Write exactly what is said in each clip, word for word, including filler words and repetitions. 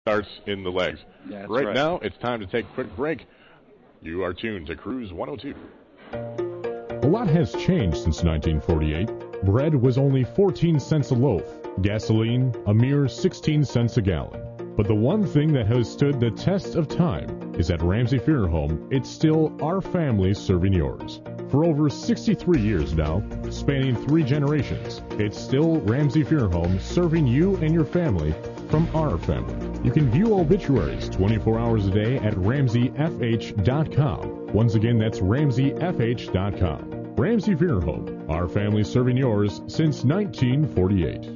starts in the legs. That's right, right now, it's time to take a quick break. You are tuned to Cruise one oh two. A lot has changed since nineteen forty-eight. Bread was only fourteen cents a loaf. Gasoline, a mere sixteen cents a gallon. But the one thing that has stood the test of time is at Ramsey Funeral Home, it's still our family serving yours. For over sixty-three years now, spanning three generations, it's still Ramsey Funeral Home serving you and your family from our family. You can view obituaries twenty-four hours a day at ramsey f h dot com. Once again, that's ramsey f h dot com. Ramsey Funeral Home, our family serving yours since nineteen forty-eight.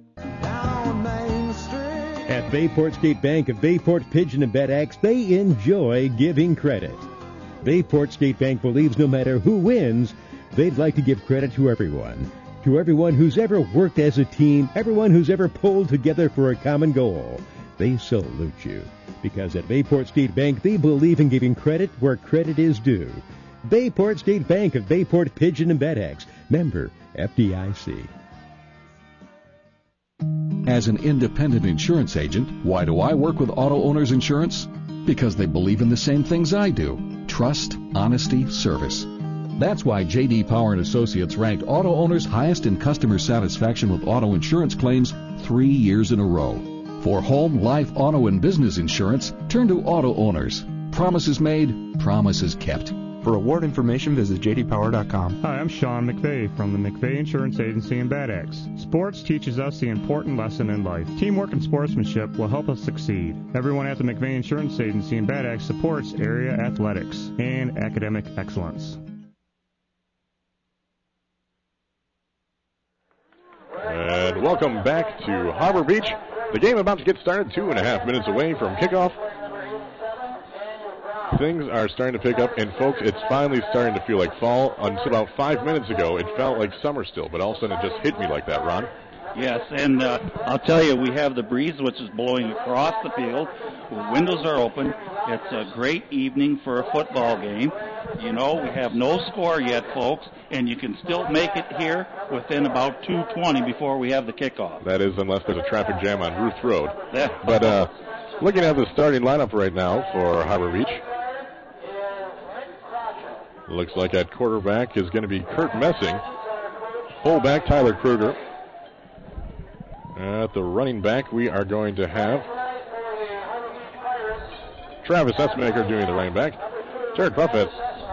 At Bayport State Bank of Bayport, Pigeon, and Bed Axe, they enjoy giving credit. Bayport State Bank believes no matter who wins, they'd like to give credit to everyone. To everyone who's ever worked as a team, everyone who's ever pulled together for a common goal. They salute you. Because at Bayport State Bank, they believe in giving credit where credit is due. Bayport State Bank of Bayport, Pigeon, and Bed Axe. Member F D I C. As an independent insurance agent, why do I work with Auto Owners Insurance? Because they believe in the same things I do. Trust, honesty, service. That's why J D Power and Associates ranked Auto Owners highest in customer satisfaction with auto insurance claims three years in a row. For home, life, auto, and business insurance, turn to Auto Owners. Promises made, promises kept. For award information, visit j d power dot com. Hi, I'm Sean McVeigh from the McVeigh Insurance Agency in Bad Axe. Sports teaches us the important lesson in life. Teamwork and sportsmanship will help us succeed. Everyone at the McVeigh Insurance Agency in Bad Axe supports area athletics and academic excellence. And welcome back to Harbor Beach. The game about to get started, two and a half minutes away from kickoff. Things are starting to pick up, and folks, it's finally starting to feel like fall. Until about five minutes ago, it felt like summer still, but all of a sudden it just hit me like that, Ron. Yes, and uh, I'll tell you, we have the breeze which is blowing across the field. The windows are open. It's a great evening for a football game. You know, we have no score yet, folks, and you can still make it here within about two twenty before we have the kickoff. That is, unless there's a traffic jam on Ruth Road. But uh, looking at the starting lineup right now for Harbor Beach, looks like at quarterback is going to be Kurt Messing. Fullback, Tyler Kruger. At the running back, we are going to have Travis Essmaker doing the running back. Jared Buffett.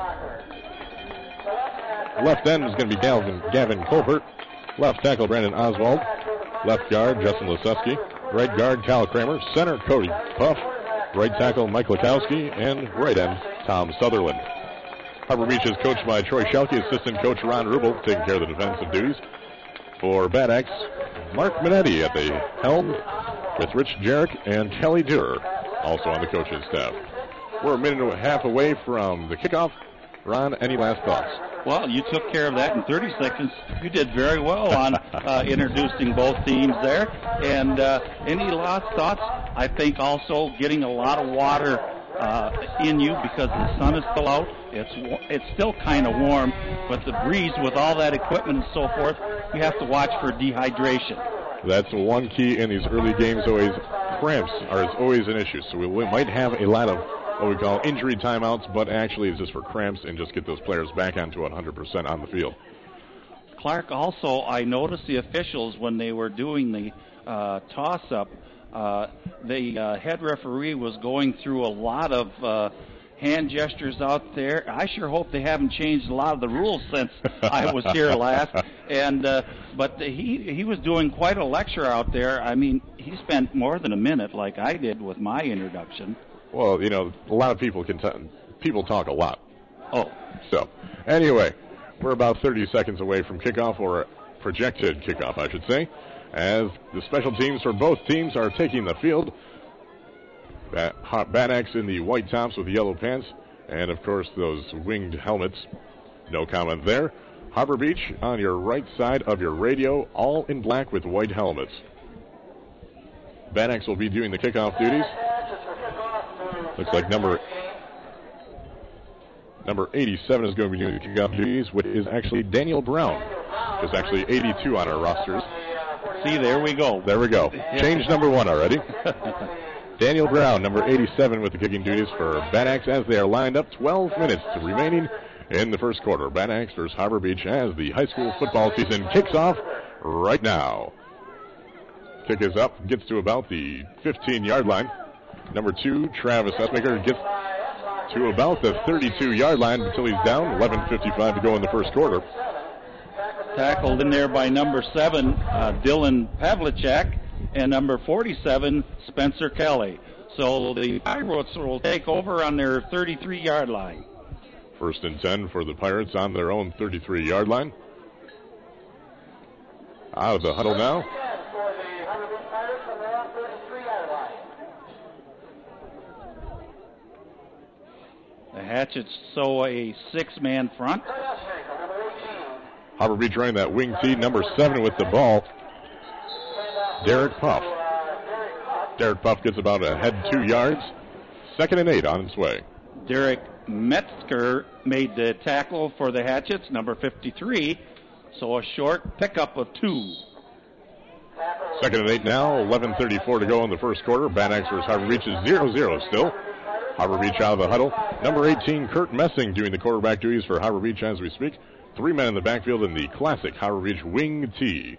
Left end is going to be Gavin, Gavin Colbert. Left tackle, Brandon Oswald. Left guard, Justin Leseski. Right guard, Kyle Kramer. Center, Cody Puff. Right tackle, Mike Lakowski. And right end, Tom Sutherland. Harbor Beach is coached by Troy Schelke, assistant coach Ron Rubel, taking care of the defensive duties. For Bad Axe, Mark Minetti at the helm with Rich Jarek and Kelly Durer, also on the coaching staff. We're a minute and a half away from the kickoff. Ron, any last thoughts? Well, you took care of that in thirty seconds. You did very well on uh, introducing both teams there. And uh, any last thoughts? I think also getting a lot of water uh, in you because the sun is still out. It's it's still kind of warm, but the breeze with all that equipment and so forth, you have to watch for dehydration. That's one key in these early games. Always cramps are always an issue. So we, we might have a lot of what we call injury timeouts, but actually it's just for cramps and just get those players back onto one hundred percent on the field. Clark, also, I noticed the officials when they were doing the uh, toss-up, uh, the uh, head referee was going through a lot of uh, hand gestures out there. I sure hope they haven't changed a lot of the rules since I was here last. And uh, but he he was doing quite a lecture out there. I mean, he spent more than a minute, like I did with my introduction. Well, you know, a lot of people can t- people talk a lot. Oh, so anyway, we're about thirty seconds away from kickoff, or projected kickoff, I should say, as the special teams for both teams are taking the field. Bad Axe in the white tops with the yellow pants, and of course those winged helmets. No comment there. Harbor Beach on your right side of your radio, all in black with white helmets. Bad Axe will be doing the kickoff duties. Looks like number number eighty-seven is going to be doing the kickoff duties, which is actually Daniel Brown. There's actually eighty-two on our rosters. See, there we go. There we go. Change number one already. Daniel Brown, number eighty-seven, with the kicking duties for Bad Axe as they are lined up. twelve minutes remaining in the first quarter. Bad Axe versus Harbor Beach as the high school football season kicks off right now. Kick is up, gets to about the fifteen-yard line. Number two, Travis Essmaker, gets to about the thirty-two-yard line until he's down. eleven fifty-five to go in the first quarter. Tackled in there by number seven, uh, Dylan Pavlicek, and number forty-seven, Spencer Kelly. So the Pirates will take over on their thirty-three-yard line. First and ten for the Pirates on their own thirty-three-yard line. Out of the huddle now. The Hatchets show a six-man front. Harbor Beach running that wing T, number seven with the ball. Derek Puff. Derek Puff gets about a head two yards. Second and eight on its way. Derek Metzger made the tackle for the Hatchets, number fifty-three. So a short pickup of two. Second and eight now, eleven thirty-four to go in the first quarter. Bad Axe versus Harbor Beach is zero zero still. Harbor Beach out of the huddle. Number eighteen, Kurt Messing, doing the quarterback duties for Harbor Beach as we speak. Three men in the backfield in the classic Harbor Beach wing T.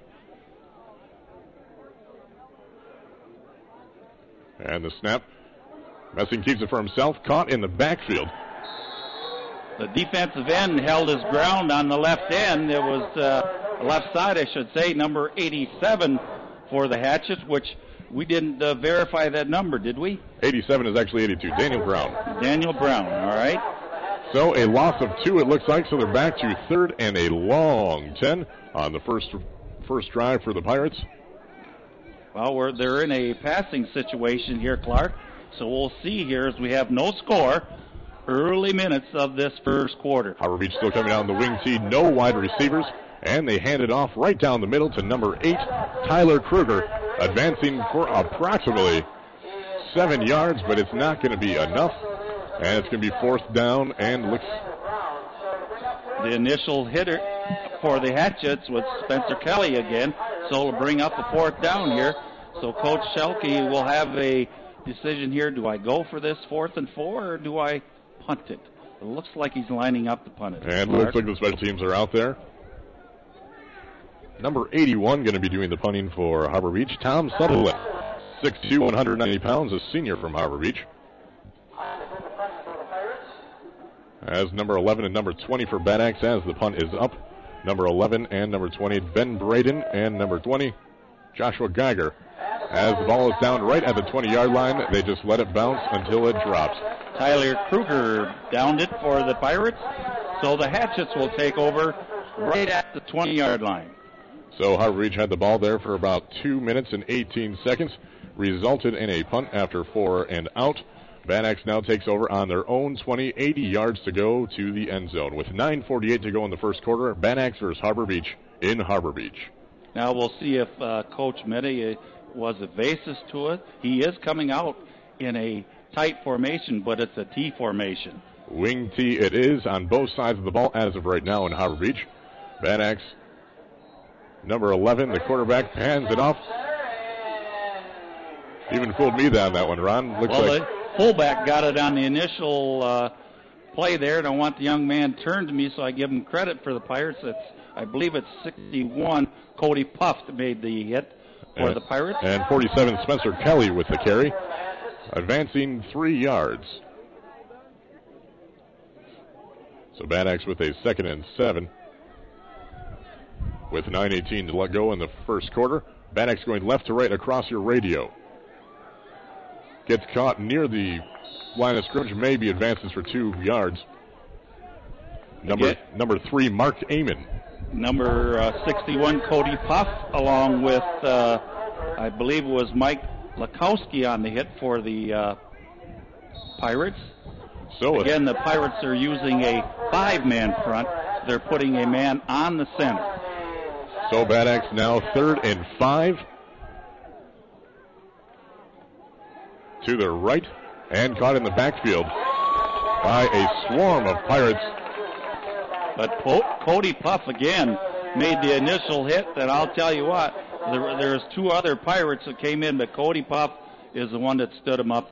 And the snap. Messing keeps it for himself, caught in the backfield. The defensive end held his ground on the left end. It was uh, left side, I should say, number eighty-seven for the Hatchets, which we didn't uh, verify that number, did we? eighty-seven is actually eighty-two. Daniel Brown. Daniel Brown, all right. So a loss of two, it looks like. So they're back to third and a long ten on the first first drive for the Pirates. Well, we're, they're in a passing situation here, Clark. So we'll see here as we have no score. Early minutes of this first quarter. Harbor Beach still coming down the wing T. No wide receivers. And they hand it off right down the middle to number eight, Tyler Kruger, advancing for approximately seven yards, but it's not going to be enough. And it's going to be fourth down and looks. The initial hitter for the Hatchets was Spencer Kelly again, so we'll bring up a fourth down here. So Coach Schelke will have a decision here. Do I go for this fourth and four, or do I punt it? It looks like he's lining up to punt it. And it looks like the special teams are out there. Number eighty-one going to be doing the punting for Harbor Beach, Tom Sutherland. six two, one hundred ninety pounds, a senior from Harbor Beach. As number eleven and number twenty for Bad Axe as the punt is up. Number eleven and number twenty, Ben Braden, and number twenty, Joshua Geiger. As the ball is down right at the twenty-yard line, they just let it bounce until it drops. Tyler Kruger downed it for the Pirates, so the Hatchets will take over right at the twenty-yard line. So Harbor Beach had the ball there for about two minutes and eighteen seconds, resulted in a punt after four and out. Bad Axe now takes over on their own twenty, eighty yards to go to the end zone. With nine forty-eight to go in the first quarter, Bad Axe versus Harbor Beach in Harbor Beach. Now we'll see if uh, Coach Meddy was evasive to it. He is coming out in a tight formation, but it's a T formation. Wing T it is on both sides of the ball as of right now in Harbor Beach. Bad Axe, number eleven, the quarterback, hands it off. Even fooled me on that one, Ron. Looks well, like the fullback got it on the initial uh, play there, and I want the young man turned to me, so I give him credit for the Pirates. It's, I believe it's sixty-one, Cody Puff that made the hit for and, the Pirates. And forty-seven, Spencer Kelly with the carry, advancing three yards. So Bad Axe with a second and seven. With nine eighteen to let go in the first quarter. Bad Axe going left to right across your radio. Gets caught near the line of scrimmage, maybe advances for two yards. Number Again. number three, Mark Amon. Number uh, sixty-one, Cody Puff, along with, uh, I believe it was Mike Lakowski on the hit for the uh, Pirates. So Again, the Pirates are using a five-man front. They're putting a man on the center. So Bad Axe now third and five. To the right and caught in the backfield by a swarm of Pirates. But po- Cody Puff again made the initial hit, and I'll tell you what, there, there's two other Pirates that came in, but Cody Puff is the one that stood him up